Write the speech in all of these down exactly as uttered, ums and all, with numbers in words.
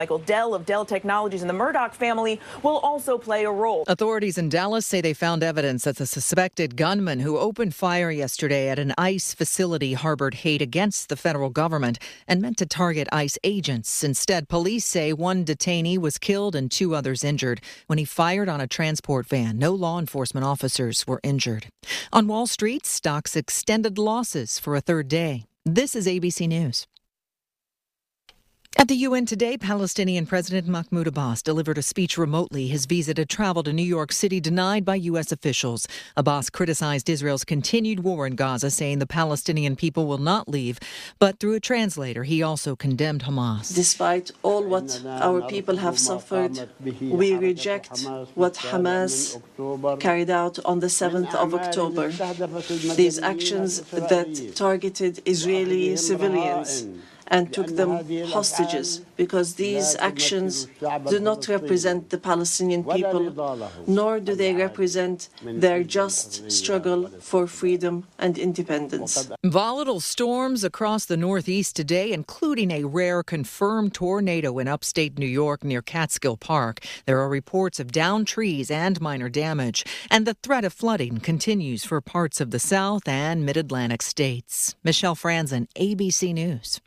Michael Dell of Dell Technologies and the Murdoch family will also play a role. Authorities in Dallas say they found evidence that the suspected gunman who opened fire yesterday at an ICE facility harbored hate against the federal government and meant to target ICE agents. Instead, police say one detainee was killed and two others injured when he fired on a transport van. No law enforcement officers were injured. On Wall Street, stocks extended losses for a third day. This is A B C News. At the U N today, Palestinian President Mahmoud Abbas delivered a speech remotely, his visa to travel to New York City denied by U S officials. Abbas criticized Israel's continued war in Gaza, saying the Palestinian people will not leave. But through a translator, he also condemned Hamas. Despite all what our people have suffered, we reject what Hamas carried out on the seventh of October. These actions that targeted Israeli civilians and took them hostages, because these actions do not represent the Palestinian people, nor do they represent their just struggle for freedom and independence. Volatile storms across the Northeast today, including a rare confirmed tornado in upstate New York near Catskill Park. There are reports of downed trees and minor damage, and the threat of flooding continues for parts of the South and Mid-Atlantic states. Michelle Franzen, A B C News.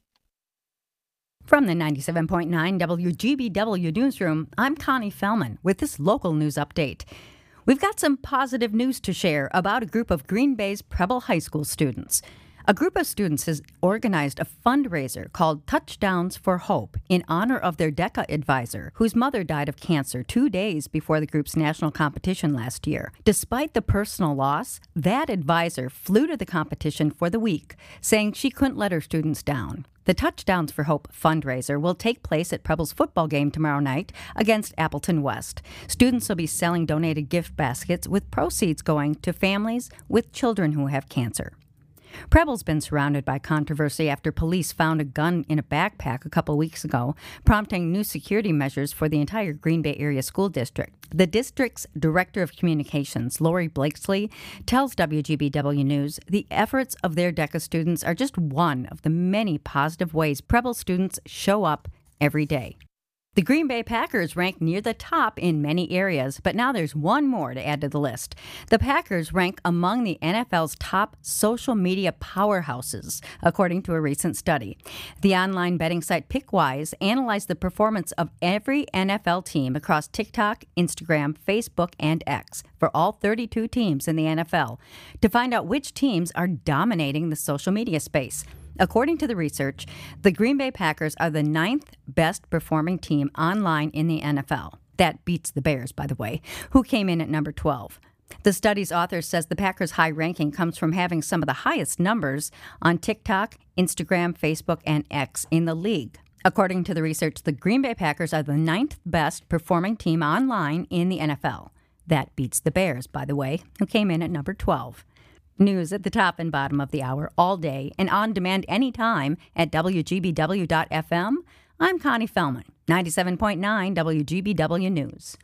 From the ninety-seven point nine W G B W Newsroom, I'm Connie Fellman with this local news update. We've got some positive news to share about a group of Green Bay's Preble High School students. A group of students has organized a fundraiser called Touchdowns for Hope in honor of their DECA advisor, whose mother died of cancer two days before the group's national competition last year. Despite the personal loss, that advisor flew to the competition for the week, saying she couldn't let her students down. The Touchdowns for Hope fundraiser will take place at Preble's football game tomorrow night against Appleton West. Students will be selling donated gift baskets with proceeds going to families with children who have cancer. Preble's been surrounded by controversy after police found a gun in a backpack a couple weeks ago, prompting new security measures for the entire Green Bay area school district. The district's Director of Communications, Lori Blakesley, tells W G B W News the efforts of their DECA students are just one of the many positive ways Preble students show up every day. The Green Bay Packers rank near the top in many areas, but now there's one more to add to the list. The Packers rank among the N F L's top social media powerhouses, according to a recent study. The online betting site Pickwise analyzed the performance of every N F L team across TikTok, Instagram, Facebook, and X for all thirty-two teams in the N F L to find out which teams are dominating the social media space. According to the research, the Green Bay Packers are the ninth best performing team online in the N F L. That beats the Bears, by the way, who came in at number twelve. The study's author says the Packers' high ranking comes from having some of the highest numbers on TikTok, Instagram, Facebook, and X in the league. According to the research, the Green Bay Packers are the ninth best performing team online in the N F L. That beats the Bears, by the way, who came in at number twelve. News at the top and bottom of the hour all day and on demand anytime at W G B W dot F M. I'm Connie Fellman, ninety-seven point nine W G B W News.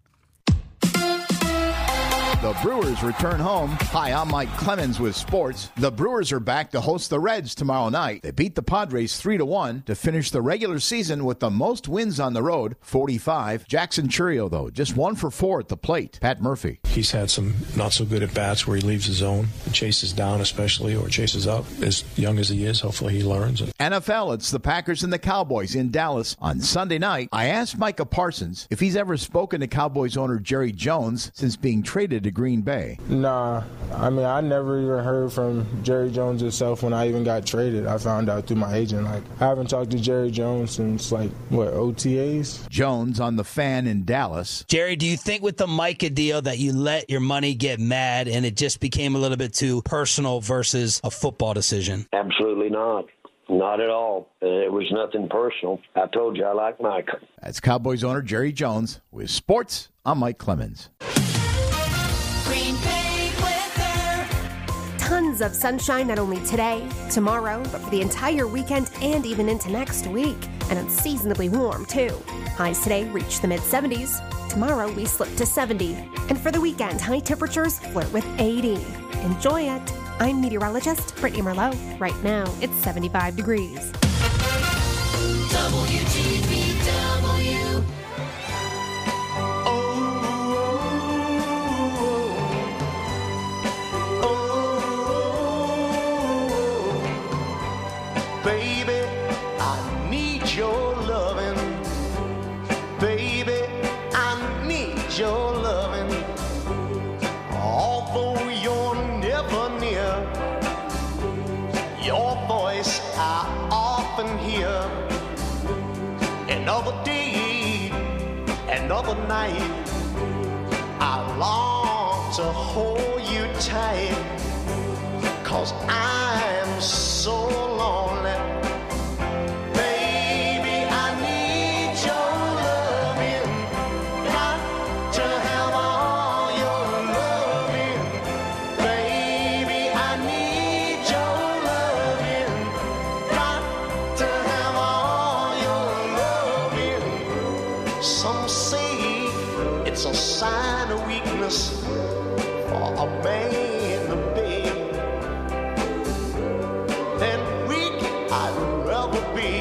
The Brewers return home. Hi, I'm Mike Clemens with sports. The Brewers are back to host the Reds tomorrow night. They beat the Padres three to one to finish the regular season with the most wins on the road, forty-five. Jackson Chourio, though, just one for four at the plate. Pat Murphy. He's had some not so good at bats where he leaves his zone and chases down especially, or chases up. As young as he is, hopefully he learns. N F L, it's the Packers and the Cowboys in Dallas on Sunday night. I asked Micah Parsons if he's ever spoken to Cowboys owner Jerry Jones since being traded to Green Bay. Nah, I mean, I never even heard from Jerry Jones himself when I even got traded. I found out through my agent. Like, I haven't talked to Jerry Jones since, like, what, O T As? Jones on the Fan in Dallas. Jerry, do you think with the Micah deal that you let your money get mad and it just became a little bit too personal versus a football decision? Absolutely not. Not at all. It was nothing personal. I told you I like Micah. That's Cowboys owner Jerry Jones. With sports, I'm Mike Clemens. Green Bay weather. Tons of sunshine not only today, tomorrow, but for the entire weekend and even into next week. And unseasonably warm, too. Highs today reach the mid seventies. Tomorrow we slip to seventy. And for the weekend, high temperatures flirt with eighty. Enjoy it. I'm meteorologist Brittany Merlot. Right now, it's seventy-five degrees. W G B W. Baby, I need your loving. Baby, I need your loving. Although you're never near, your voice I often hear. Another day, another night, I long to hold you tight. 'Cause I'm so lonely. Baby, I need your loving. Got to have all your loving. Baby, I need your loving. Got to have all your loving. Some say it's a sign of weakness for a man to beg. Then weak I'd rather be,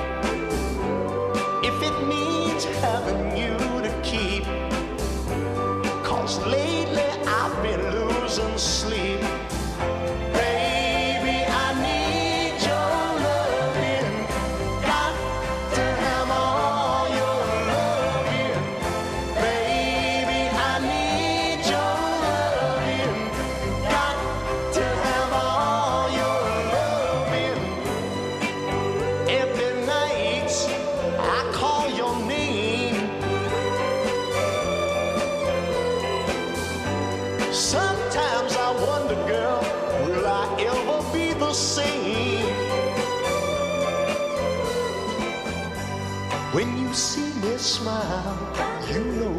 if it means having you to keep. 'Cause lately I've been losing sleep. Baby, I need your loving. Got to have all your loving. Baby, I need your loving. Got to have all your loving. Every night I call your name. Sometimes I wonder, girl, will I ever be the same? When you see me smile, you know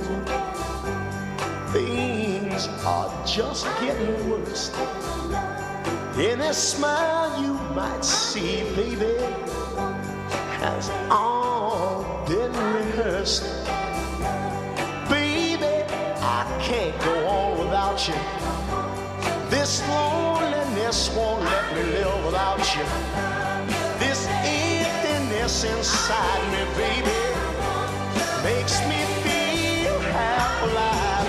things are just getting worse. In a smile you might see, baby, has all been rehearsed. Baby, I can't go on without you. This loneliness won't let me live without you. This emptiness inside me, baby, makes me feel half alive.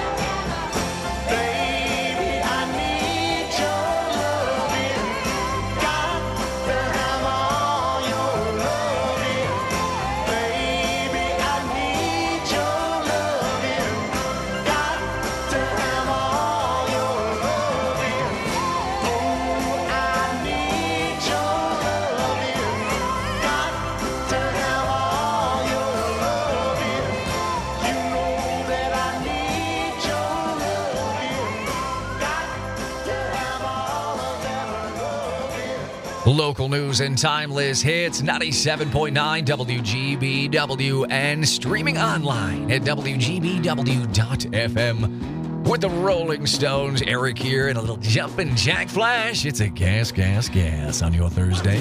Baby, I need your loving. Got to have all your loving. Baby, I need your loving. Got to have all your loving. Oh, I need your loving. Got to have all your loving. You know that I need your loving. Got to have all of that loving. Local news and timeless hits, ninety-seven point nine W G B W, and streaming online at W G B W dot F M. With the Rolling Stones, Eric here, and a little jumpin' jack flash. It's a gas, gas, gas on your Thursday.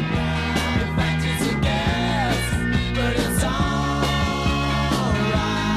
But it's alright.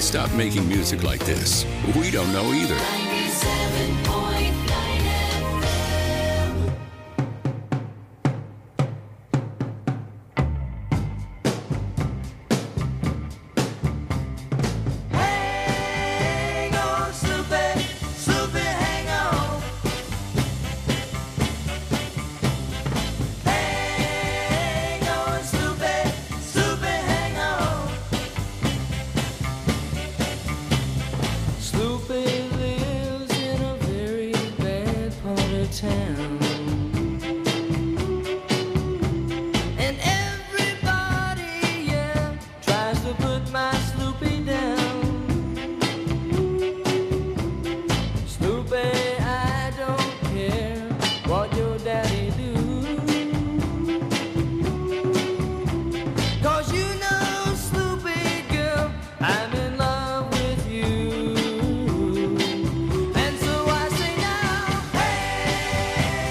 stopped making music like this? We don't know either. ninety-seven point nine F M. Hang on, Snoopy, Snoopy, hang on. Hang on, Snoopy, Snoopy, hang on. Snoopy lives in a very bad part of town. And everybody, yeah, tries to put my Snoopy down. Snoopy, I don't care what your daddy do. 'Cause you know, Snoopy girl, I'm in love with you. And so I say now, hey,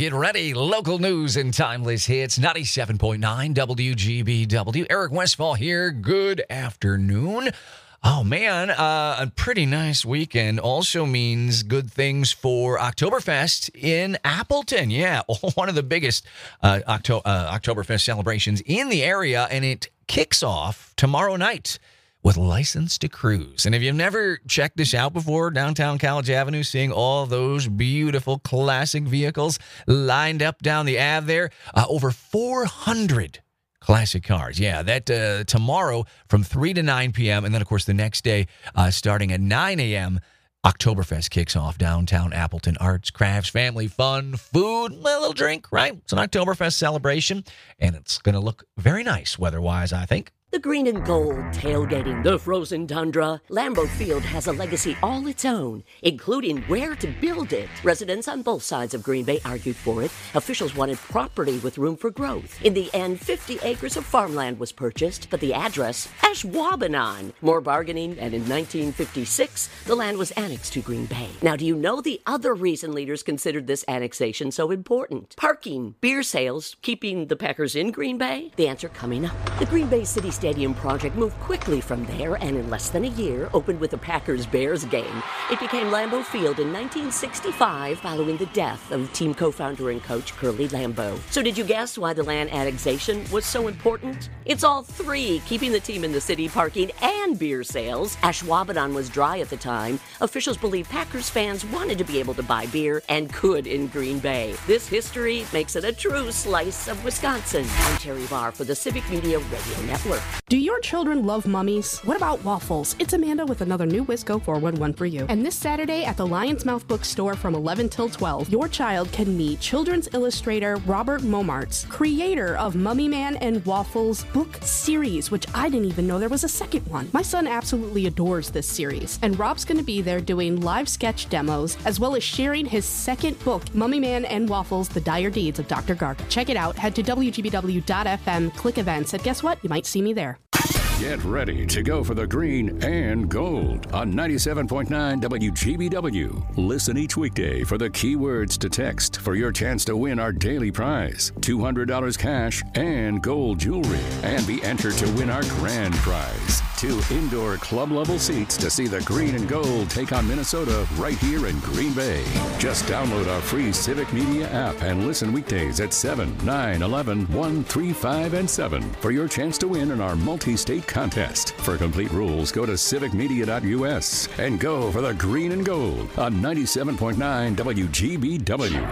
get ready. Local news and timeless hits. ninety-seven point nine W G B W. Eric Westfall here. Good afternoon. Oh, man, uh, a pretty nice weekend also means good things for Oktoberfest in Appleton. Yeah, one of the biggest uh, Octo- uh, Oktoberfest celebrations in the area, and it kicks off tomorrow night with License to Cruise. And if you've never checked this out before, downtown College Avenue, seeing all those beautiful classic vehicles lined up down the Ave there, uh, over four hundred classic cars. Yeah, that uh, tomorrow from three to nine p.m. And then, of course, the next day, uh, starting at nine a.m., Oktoberfest kicks off downtown Appleton. Arts, crafts, family fun, food, a little drink, right? It's an Oktoberfest celebration, and it's going to look very nice weather-wise, I think. The green and gold tailgating the frozen tundra. Lambeau Field has a legacy all its own, including where to build it. Residents on both sides of Green Bay argued for it. Officials wanted property with room for growth. In the end, fifty acres of farmland was purchased, but the address, Ashwaubenon. More bargaining, and in nineteen fifty-six, the land was annexed to Green Bay. Now, do you know the other reason leaders considered this annexation so important? Parking, beer sales, keeping the Packers in Green Bay? The answer coming up. The Green Bay City Stadium project moved quickly from there and in less than a year opened with a Packers-Bears game. It became Lambeau Field in nineteen sixty-five following the death of team co-founder and coach Curly Lambeau. So did you guess why the land annexation was so important? It's all three, keeping the team in the city, parking, and beer sales. Ashwaubenon was dry at the time. Officials believe Packers fans wanted to be able to buy beer and could in Green Bay. This history makes it a true slice of Wisconsin. I'm Terry Barr for the Civic Media Radio Network. Do your children love mummies? What about waffles? It's Amanda with another new Wisco four one one for you. And this Saturday at the Lion's Mouth Bookstore from eleven till twelve, your child can meet children's illustrator Robert Momartz, creator of Mummy Man and Waffles book series, which I didn't even know there was a second one. My son absolutely adores this series, and Rob's going to be there doing live sketch demos, as well as sharing his second book, Mummy Man and Waffles, The Dire Deeds of Doctor Garga. Check it out. Head to W G B W dot F M, click events, and guess what? You might see me there. Get ready to go for the green and gold on ninety-seven point nine W G B W. Listen each weekday for the keywords to text for your chance to win our daily prize, two hundred dollars cash and gold jewelry, and be entered to win our grand prize, two indoor club-level seats to see the green and gold take on Minnesota right here in Green Bay. Just download our free Civic Media app and listen weekdays at seven, nine, eleven, one, three, five, and seven for your chance to win in our multi-state contest. For complete rules, go to civic media dot U S and go for the green and gold on ninety-seven point nine W G B W.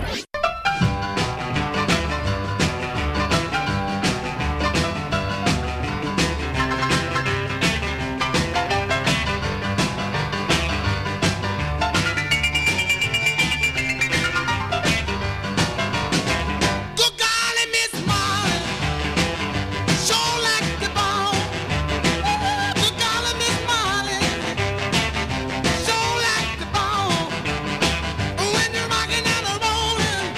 When you're rocking out the rolling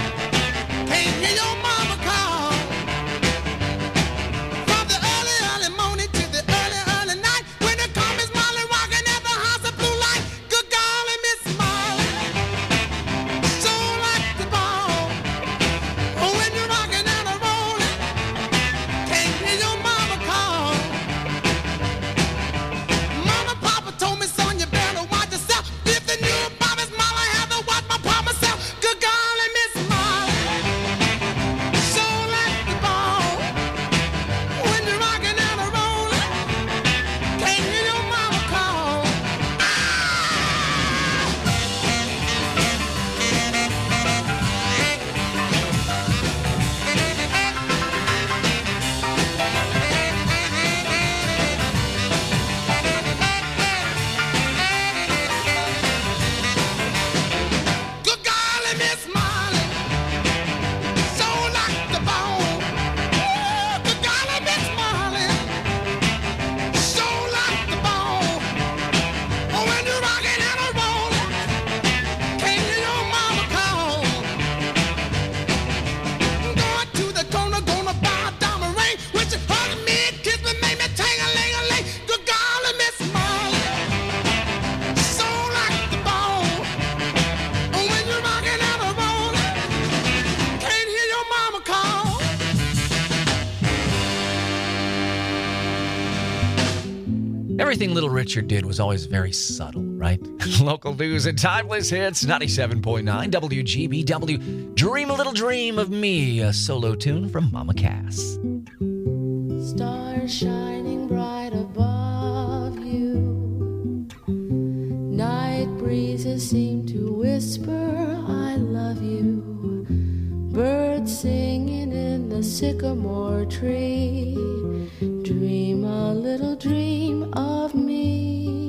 Everything Little Richard did was always very subtle, right? Local news and timeless hits, ninety-seven point nine W G B W. Dream a Little Dream of Me, a solo tune from Mama Cass. Stars shining bright above you. Night breezes seem to whisper, I love you. Birds singing in the sycamore tree. Dream a little dream of me.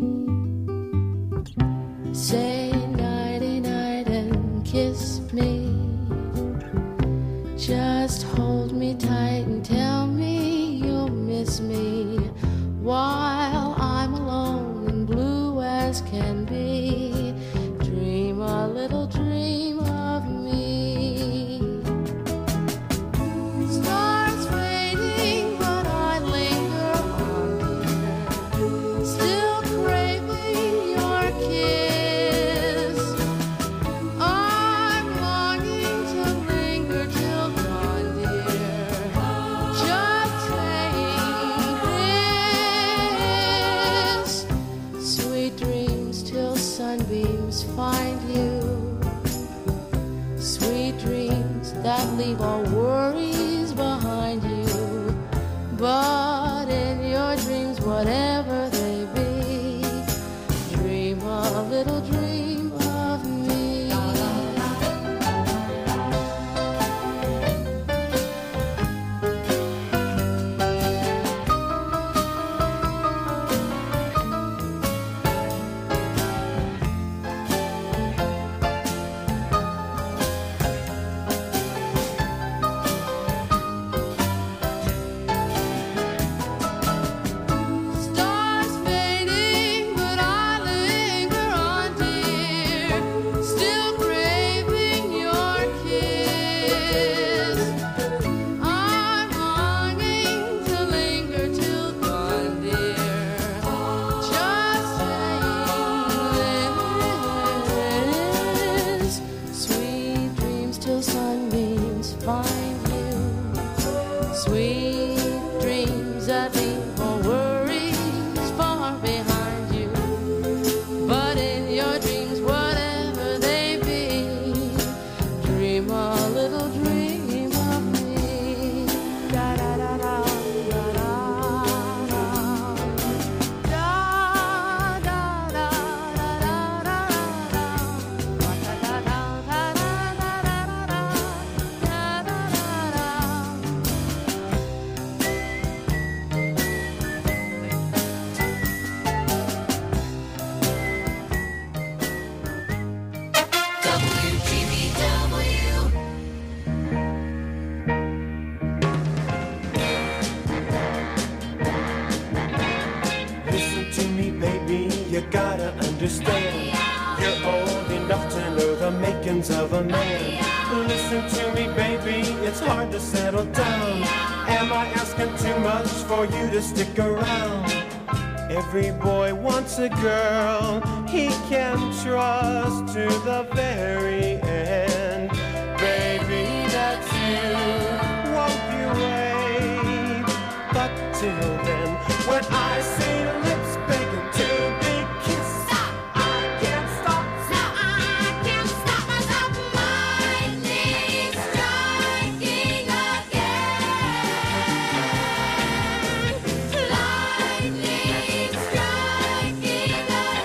Say nighty night and kiss me. Just hold me tight and tell me you'll miss me while I'm alone and blue as can be. Dream a little dream of me. Stars fading, but I linger on, dear. Still craving your kiss. I'm longing to linger till dawn, dear. Just saying this. Sweet dreams till sunbeams find you. Sweet dreams that leave all worries behind you. But in your dreams, whatever they be, dream a little dream of me. Stars fading, but I linger on, dear. Still craving your kiss. I'm longing to linger till dawn, dear. Just saying this. Sweet dreams till sunbeams find you. Sweet dreams that leave all worries far behind you. But in your dreams, whatever they be, dream a little dream of me. Da da da da da da da. Da da da da da da da. Da da da da da da da da. Da da da da. Listen to me, baby, you gotta understand. You're old enough to know the makings of a man. Listen to me, baby, it's hard to settle down. Am I asking too much for you to stick around? Every boy wants a girl he can trust to the very end. Baby, that's you, won't you wait? But till then, when I see lips begging to be kissed, I can't stop. I can't stop myself. Lightning striking again. Lightning striking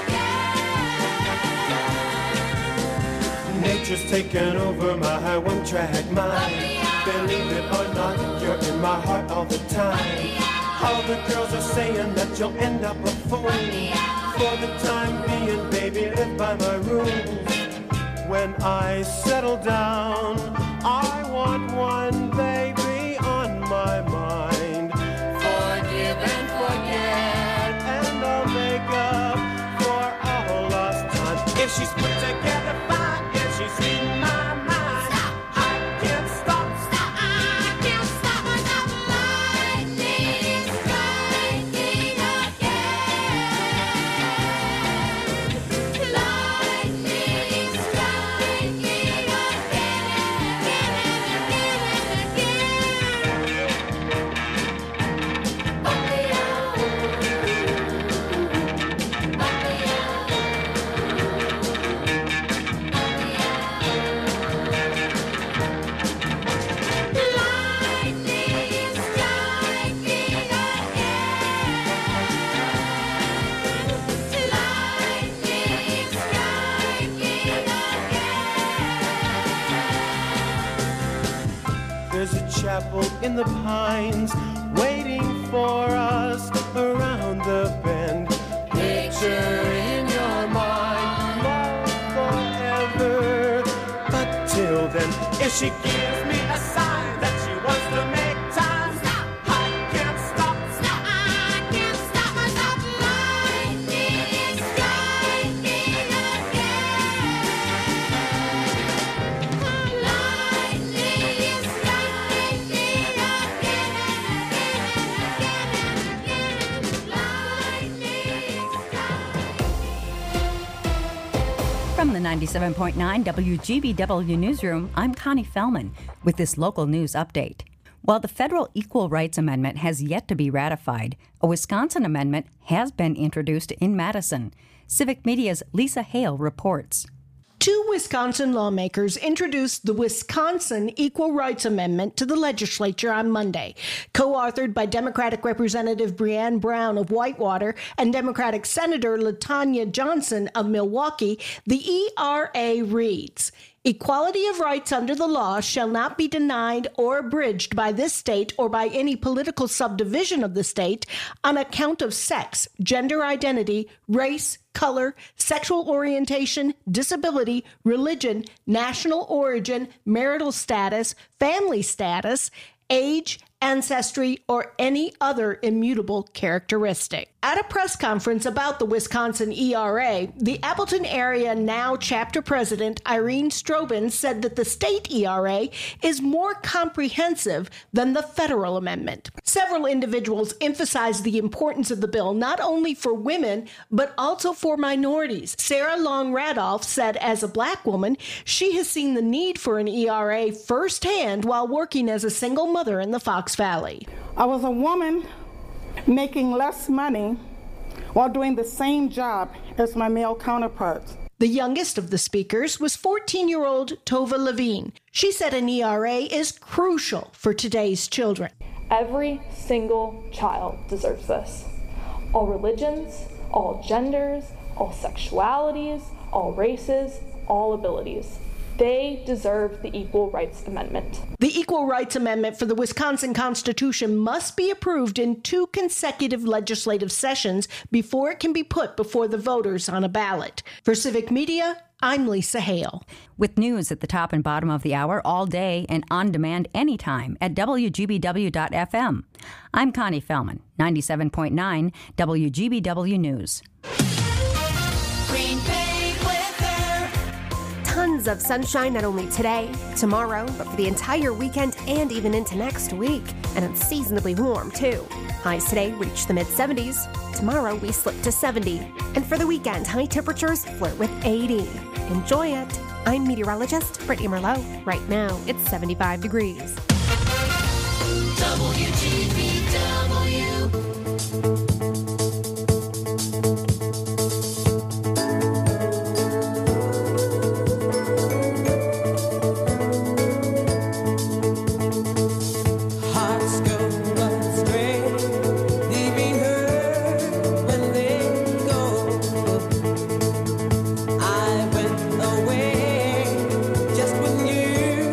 again. Nature's taken over my one-track mind. Believe it or not, you're in my heart all the time. All the girls are saying that you'll end up a fool. For the time being, baby, live by my rules. When I settle down, I want one baby on my mind. Forgive and forget, and I'll make up for all lost time. If she's put together fine, if she's in my mind, I can't stop. I can't stop myself. Lightning striking again. Lightning striking again. apple in the pines, waiting for us around the bend. Picture in your mind, love forever. But till then, if she gives me a sign that she wants to make time, stop. I can't stop. Stop. I can't stop myself. Lightning is striking again. Lightning is striking again and again. From the ninety-seven point nine W G B W Newsroom, I'm Connie Fellman with this local news update. While the federal Equal Rights Amendment has yet to be ratified, a Wisconsin amendment has been introduced in Madison. Civic Media's Lisa Hale reports. Two Wisconsin lawmakers introduced the Wisconsin Equal Rights Amendment to the legislature on Monday. Co-authored by Democratic Representative Breanne Brown of Whitewater and Democratic Senator LaTanya Johnson of Milwaukee, the E R A reads, "Equality of rights under the law shall not be denied or abridged by this state or by any political subdivision of the state on account of sex, gender identity, race, color, sexual orientation, disability, religion, national origin, marital status, family status, age, ancestry, or any other immutable characteristic." At a press conference about the Wisconsin E R A, the Appleton Area Now chapter president Irene Strobin said that the state E R A is more comprehensive than the federal amendment. Several individuals emphasized the importance of the bill not only for women, but also for minorities. Sarah Long Radolph said as a black woman, she has seen the need for an E R A firsthand while working as a single mother in the Fox Valley. I was a woman making less money while doing the same job as my male counterparts. The youngest of the speakers was fourteen-year-old Tova Levine. She said an E R A is crucial for today's children. Every single child deserves this. All religions, all genders, all sexualities, all races, all abilities. They deserve the Equal Rights Amendment. The Equal Rights Amendment for the Wisconsin Constitution must be approved in two consecutive legislative sessions before it can be put before the voters on a ballot. For Civic Media, I'm Lisa Hale. With news at the top and bottom of the hour all day and on demand anytime at W G B W dot F M. I'm Connie Fellman, ninety-seven point nine W G B W News. Green Bay weather. Tons of sunshine not only today, tomorrow, but for the entire weekend and even into next week. And unseasonably warm, too. Highs today reach the mid seventies. Tomorrow we slip to seventy. And for the weekend, high temperatures flirt with eighty. Enjoy it. I'm meteorologist Brittany Merlot. Right now, it's seventy-five degrees. W G B W.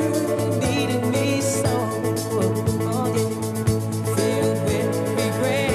Filled with regret.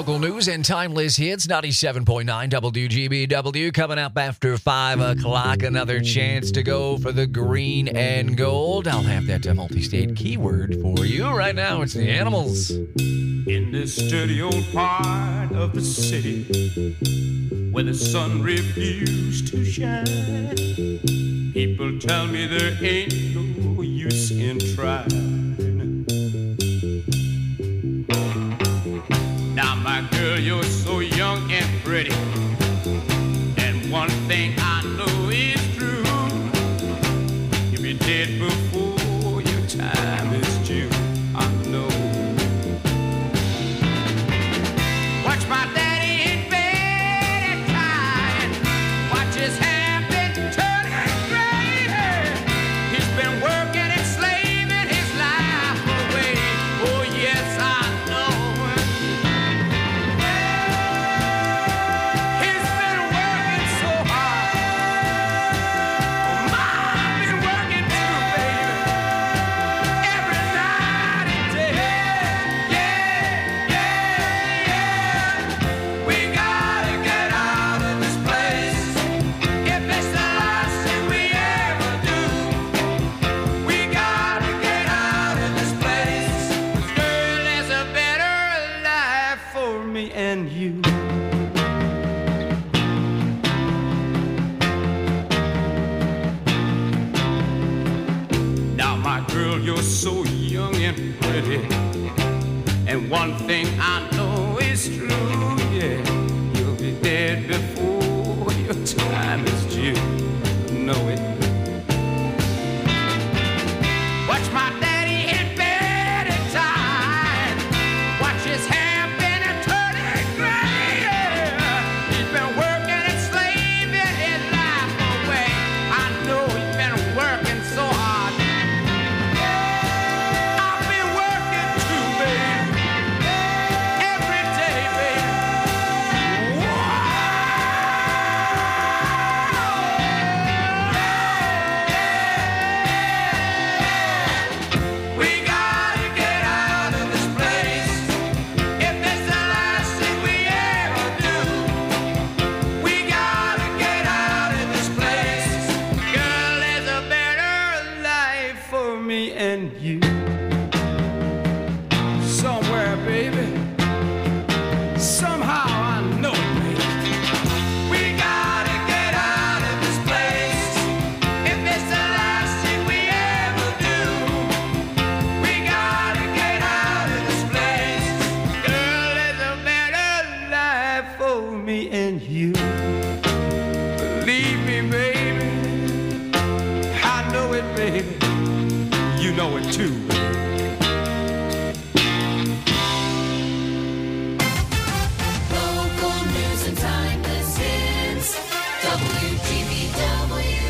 Local news and timeless hits, ninety-seven point nine W G B W. Coming up after five o'clock, another chance to go for the green and gold. I'll have that uh, multi-state keyword for you. Right now, it's the Animals. In this dirty old part of the city where the sun refused to shine, people tell me there ain't no use in trying. Now, my girl, you're so young and pretty, and one thing I know is true: you'll be dead before your time is due. I know. Watch my daddy in bed at night, watch his hand been turning gray. He's been working and slaving his life away. Oh yes, I know. He's been working so hard. Mom been working too, baby, every night and day. Yeah, yeah, yeah. We gotta get out of this place. If it's the last thing we ever do, we gotta get out of this place. 'Cause girl, there's a better life for me and you. Now, my girl, you're so young and pretty, and one thing I know is true, yeah, you'll be dead before your time is due. Know it. Watch my daddy in bed at time, watch his hair been a turning gray. He's been working and slaving his life away. I know he's been working so hard. I've been working too, baby, every day, baby. We gotta get out of this place. If it's the last thing we ever do, we gotta get out of this place. Girl, there's a better life for me and you. Somewhere, baby. Somehow I know it, baby. We gotta get out of this place. If it's the last thing we ever do, we gotta get out of this place. Girl, there's a better life for me and you. Believe me, baby. I know it, baby. You know it too, baby. Local news and timeless hits. W G B W.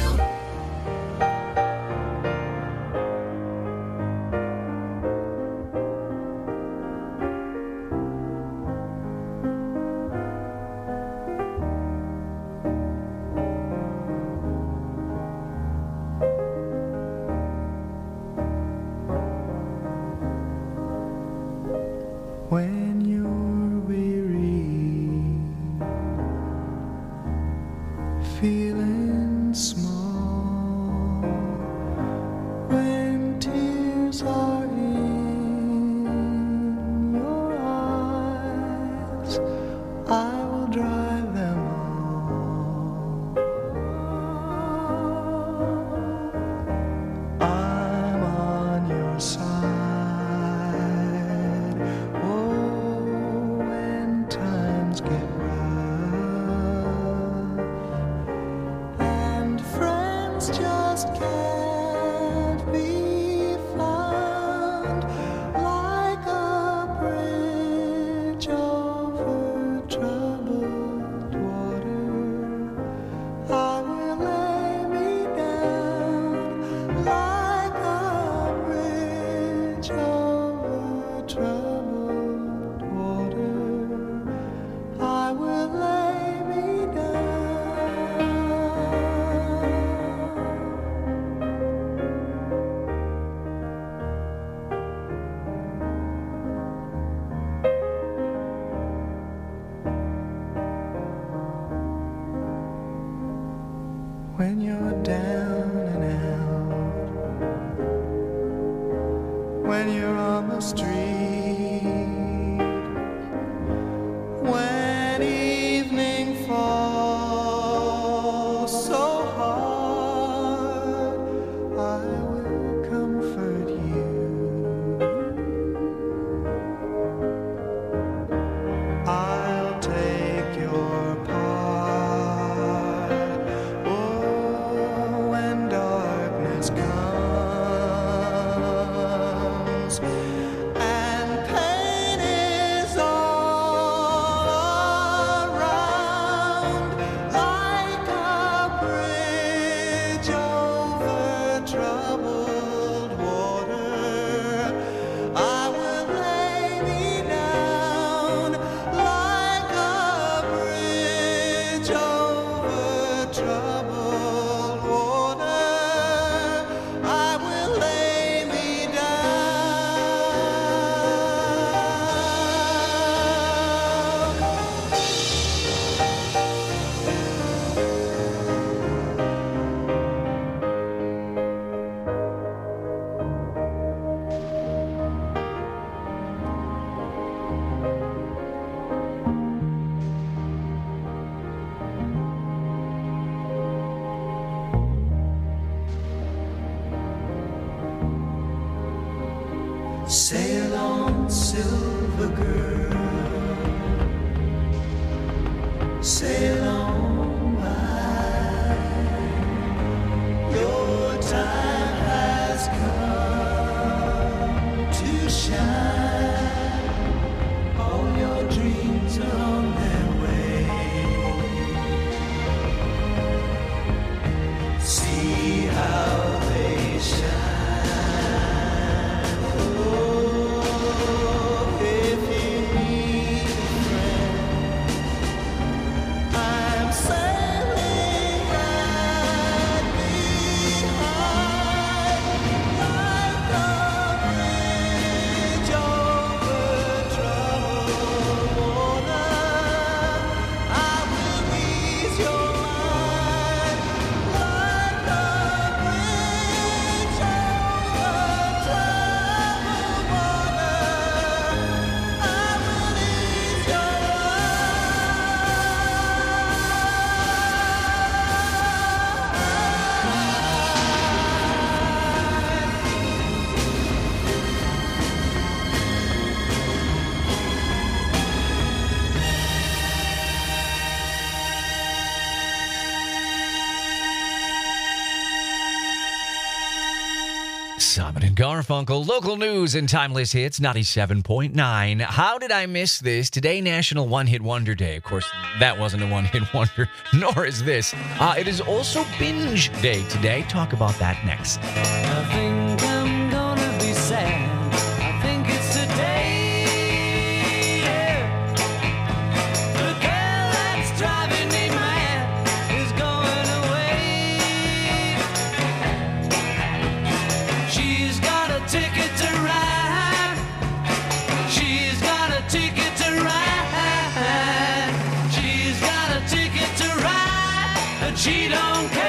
when you're on the street. When evening falls so hard, I will comfort you. I'll take your part. Oh, when darkness comes and pain is all around, like a bridge over troubled water, I will lay me down like a bridge over troubled water. I will lay me sail on, silver girl, sail on by. Your time has come to shine. All your dreams are on their way. See how they shine. Simon and Garfunkel, local news and timeless hits, ninety-seven point nine. How did I miss this? Today, National One Hit Wonder Day. Of course, that wasn't a one hit wonder, nor is this. Uh, it is also Binge Day today. Talk about that next. I think I'm gonna be sad. I think it's today. Yeah. The girl that's driving me mad is going away. She's got a ticket to ride. She's got a ticket to ride. She's got a ticket to ride, and she don't care.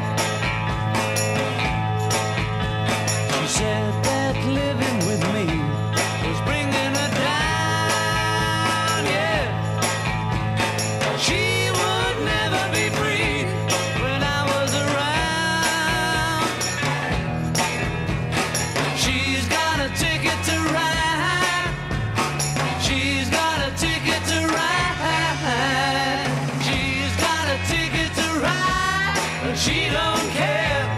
She said that living with me was bringing her down, yeah. She would never be free when I was around. She's got a ticket to ride. She's got a ticket to ride. She's got a ticket to ride, but she don't care.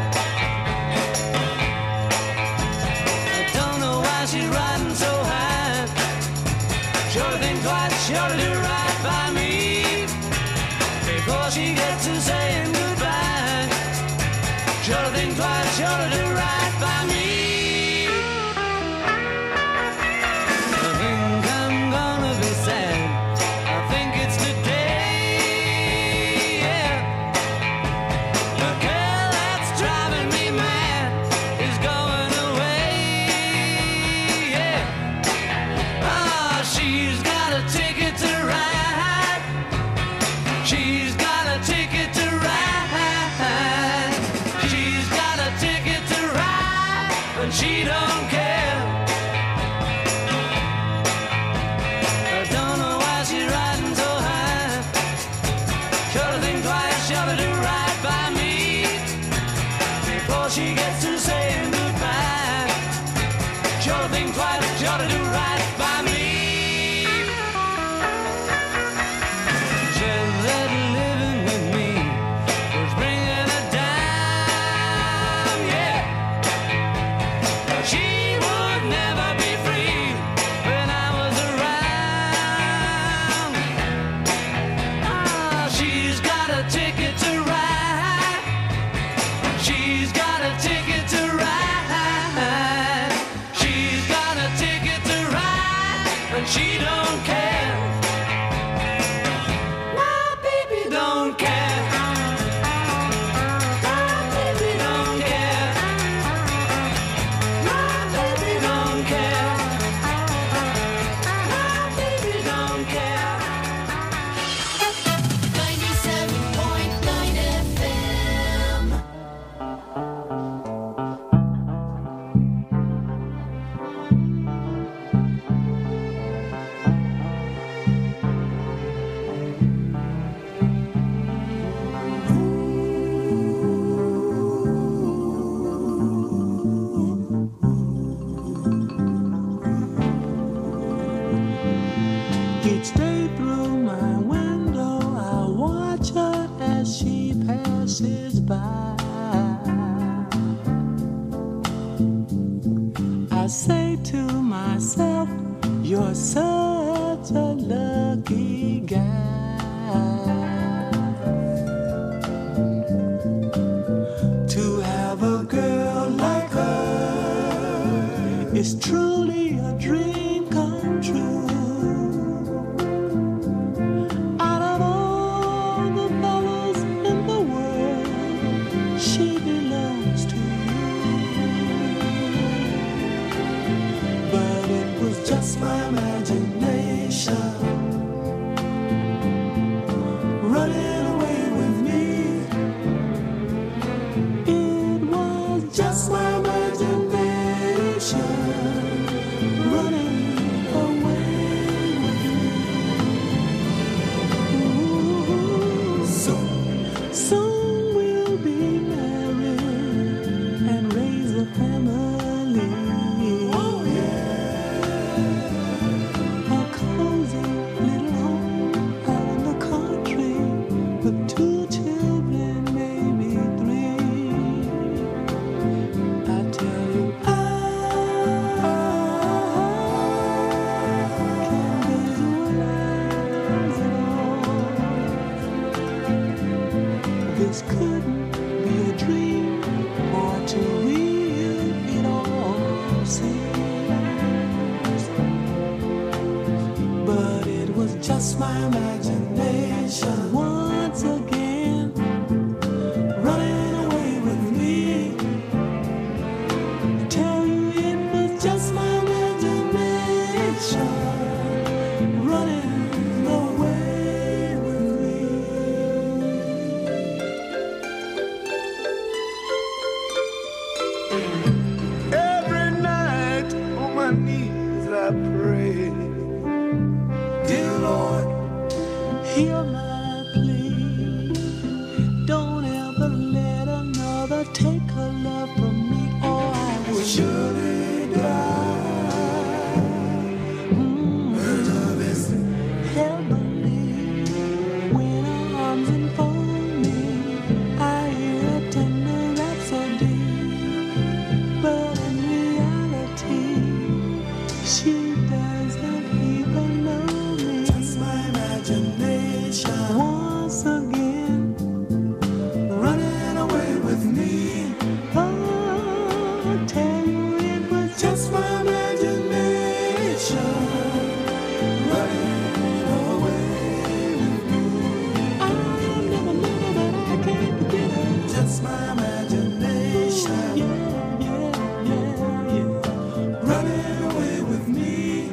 She's riding so high. Sure think twice, sure to do right by me before she gets to saying goodbye. Sure think twice, sure to do right by me. I think I'm gonna be sad. I think it's today, yeah. The girl that's driving me mad is going away. She's got a ticket to ride. She's got a ticket to ride. She's got a ticket to ride, but she don't care. I say to myself, you're such a lucky guy. To have a girl like her is truly a dream come true. Out of all the fellas in the world, she belongs to you. But it was just my imagination running away with me. It was just my imagination running away with me. Ooh, soon, soon we'll be married and raise a family. Oh yeah, a cozy little home out in the country with two children, maybe three. I tell you, I can't visualize it all. This couldn't be a dream or too real it all seems. But it was just my imagination once again running away with me. I tell you it was just my imagination running away with me. Every night on my knees I pray, dear Lord, hear my plea. Don't ever let another take her love from me, or I will surely die. Mm. Heavenly, when her arms enfold me, I hear a tender rhapsody. But in reality, she doesn't even know me. Just my imagination once again running away with me. Oh, I tell you it was just my imagination running away with me. I never knew that I can't forget her. Just my imagination. Yeah, yeah, yeah, yeah. Running away with me.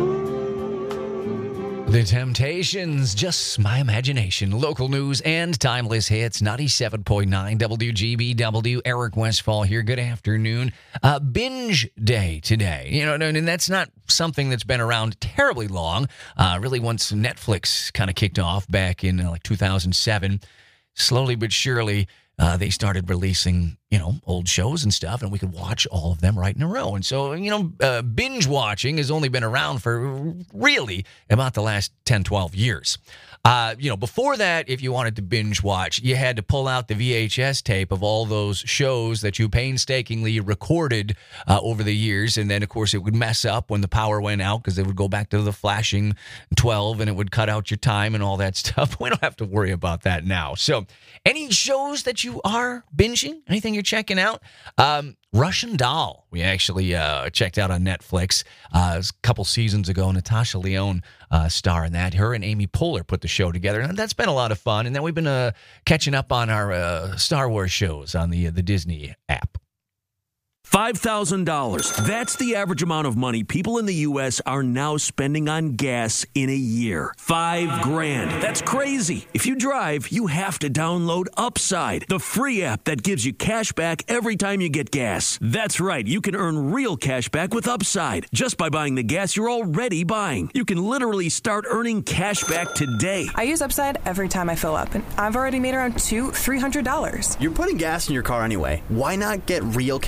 The Temptations, just my imagination. Local news and timeless hits. ninety-seven point nine W G B W. Eric Westfall here. Good afternoon. Uh, binge day today. You know, and that's not something that's been around terribly long. Uh, really, once Netflix kind of kicked off back in uh, like two thousand seven, slowly but surely, uh, they started releasing, you know, old shows and stuff, and we could watch all of them right in a row. And so, you know, uh, binge watching has only been around for really about the last ten, twelve years. Uh, you know, before that, if you wanted to binge watch, you had to pull out the V H S tape of all those shows that you painstakingly recorded uh, over the years. And then, of course, it would mess up when the power went out because it would go back to the flashing twelve and it would cut out your time and all that stuff. We don't have to worry about that now. So any shows that you are binging, anything you're checking out? Um, Russian Doll, we actually uh, checked out on Netflix uh, a couple seasons ago. Natasha Lyonne uh, star in that. Her and Amy Poehler put the show together, and that's been a lot of fun. And then we've been uh, catching up on our uh, Star Wars shows on the uh, the Disney app. five thousand dollars. That's the average amount of money people in the U S are now spending on gas in a year. Five grand. That's crazy. If you drive, you have to download Upside, the free app that gives you cash back every time you get gas. That's right. You can earn real cash back with Upside just by buying the gas you're already buying. You can literally start earning cash back today. I use Upside every time I fill up, and I've already made around two, three hundred dollars. You're putting gas in your car anyway. Why not get real cash back?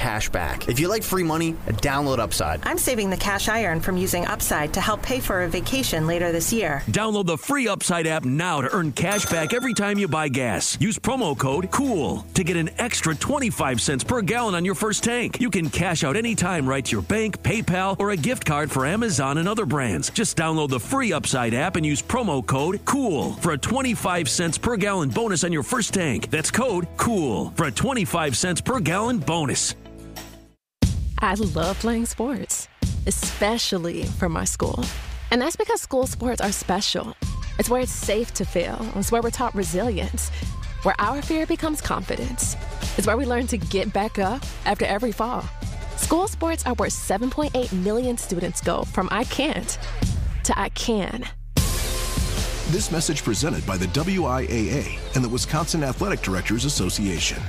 back. If you like free money, download Upside. I'm saving the cash I earn from using Upside to help pay for a vacation later this year. Download the free Upside app now to earn cash back every time you buy gas. Use promo code COOL to get an extra twenty-five cents per gallon on your first tank. You can cash out anytime right to your bank, PayPal, or a gift card for Amazon and other brands. Just download the free Upside app and use promo code COOL for a twenty-five cents per gallon bonus on your first tank. That's code COOL for a twenty-five cents per gallon bonus. I love playing sports, especially for my school. And that's because school sports are special. It's where it's safe to fail. It's where we're taught resilience, where our fear becomes confidence. It's where we learn to get back up after every fall. School sports are where seven point eight million students go from I can't to I can. This message presented by the W I A A and the Wisconsin Athletic Directors Association.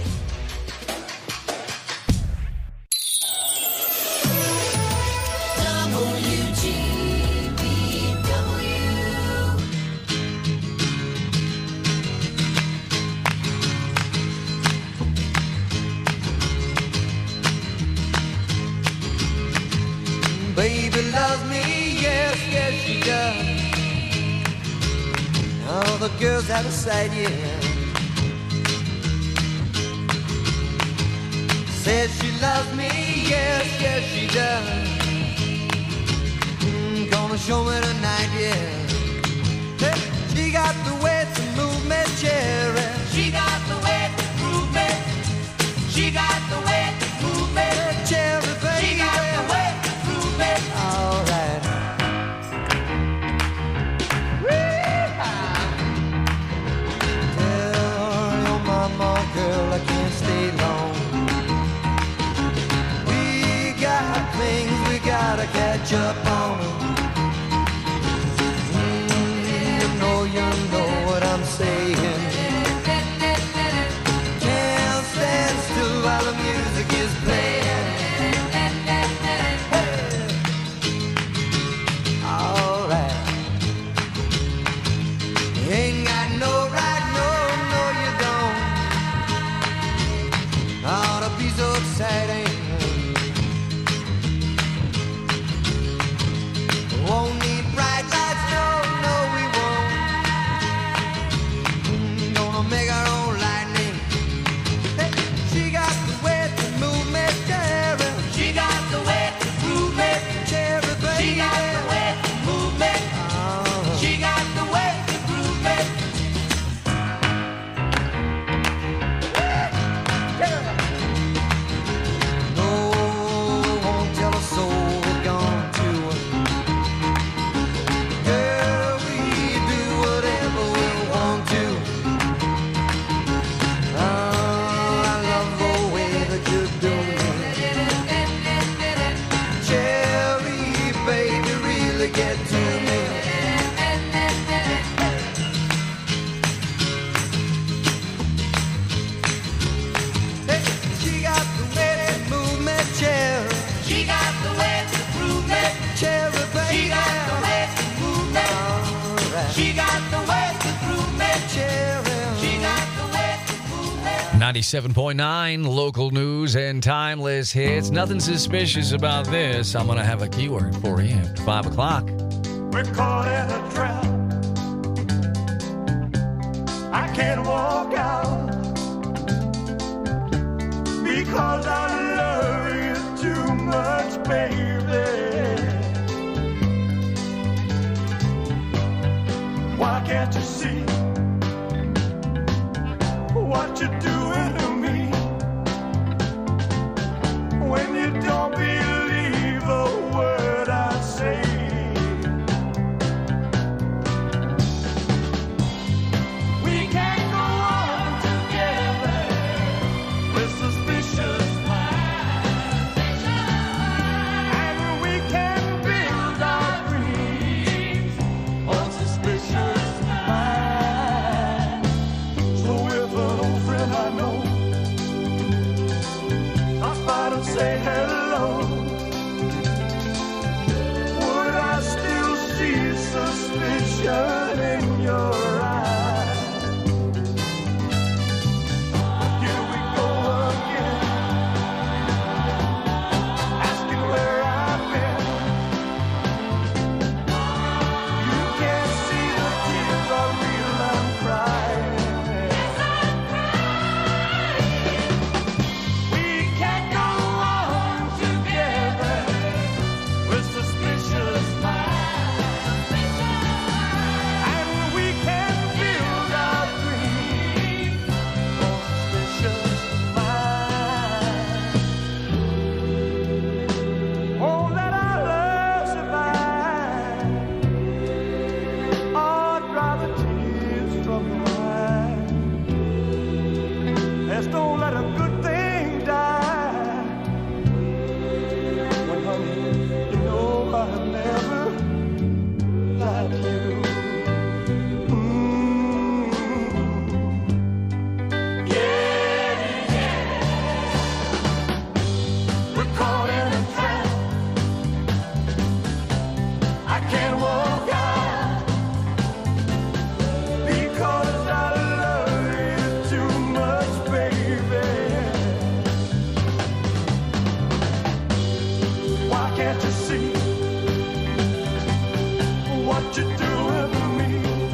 Baby loves me, yes, yes she does. All the girls out of sight, yeah. Says she loves me, yes, yes she does. Mm, gonna show me tonight, yeah. Hey, she got the way to move me, cherry. She got the way to move me. She got the way to move me, cherry, baby. She got the way. All right. Tell your mama, girl, I can't stay long. We got things we gotta catch up on. Mm, you know, you know what I'm saying. Can't stand still while the music is playing. Ain't got no right, no, no you don't. Ought to be so exciting. Won't need bright lights, no, no we won't. Gonna make our own lightning. Hey, she got the way to move me, cherry. She got the way to move me, cherry, baby. She got the way to move me. Oh. She got the way. ninety-seven point nine local news and timeless hits. Nothing suspicious about this. I'm going to have a keyword for you at five o'clock. We're caught in a trap. I can't walk out because I love you too much, baby. Why can't you see what you're doing to me when you don't believe a word I say? We can't go on together with suspicious minds, and we can build our dreams on suspicious minds. So if an old friend I know stops by to say hello, would I still see suspicion in your eyes? Here we go again. Can't you see what you're doing to me?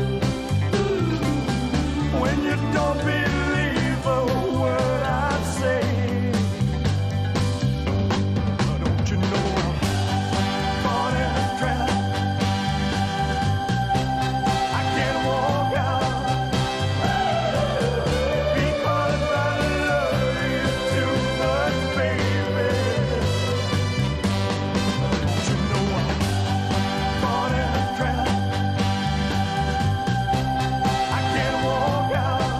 When you don't believe a word I say, don't you know I'm caught in a trap? I can't walk out because I love you too much, baby. Don't you know I'm caught in a trap? I can't walk out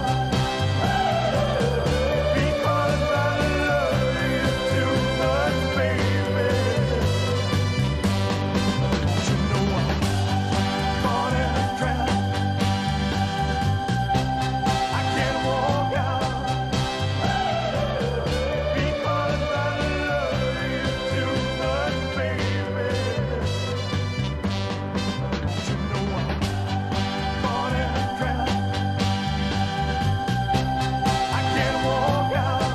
because I love you too much, baby. Don't you know I'm caught in a trap? I can't walk out because I love you too much, baby. Don't you know I'm caught in a trap? I can't walk out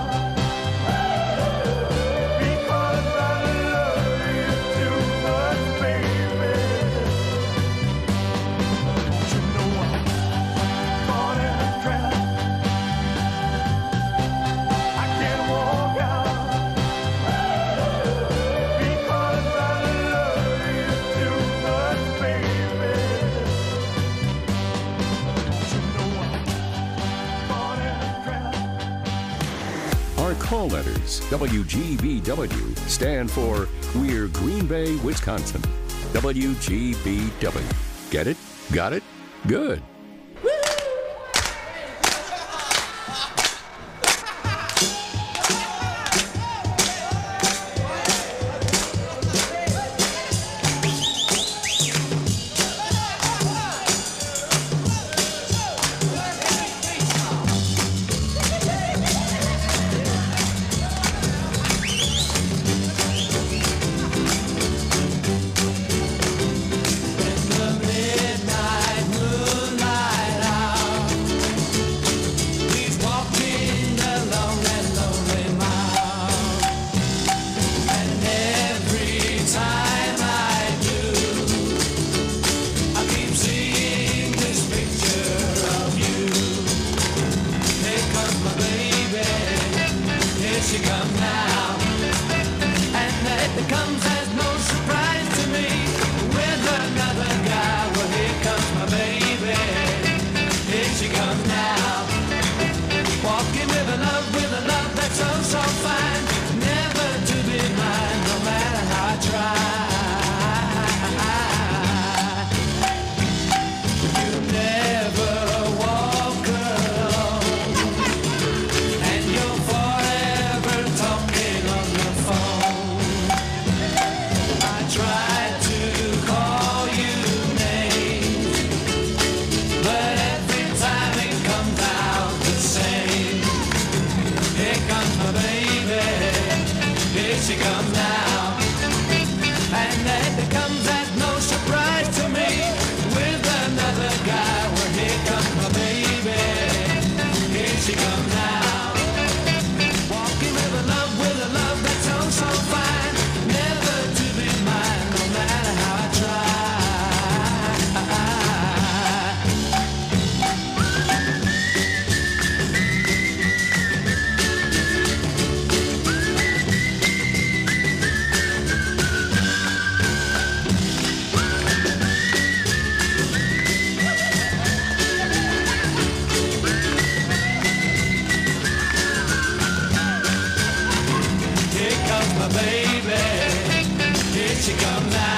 because I love you too much, baby. Don't you know I'm caught in a trap? I can't walk out because I love you too much, baby. Don't you know I'm caught in a trap? Our call letters, W G B W, stand for We're Green Bay, Wisconsin. W G B W. Get it? Got it? Good. Midnight moonlight out. Please walk me the long and lonely mile. And every time I do, I keep seeing this picture of you. Here comes my baby, here she comes now. And it comes as no surprise to me with another guy. Well, here comes my baby, here she comes now. Walking with a love, with a love that's so, so fine. Never to be mine, no matter how I try. You never walk alone, and you're forever talking on the phone. I tried to call you names, but every time it comes out the same. Here comes my baby, here she comes now. And then it comes as no surprise to me with another guy. Well, here comes my baby, here she comes now. Walking with a love, with a love that's so, so fine. Never to be mine, no matter how I try. Here comes my baby, here she comes now.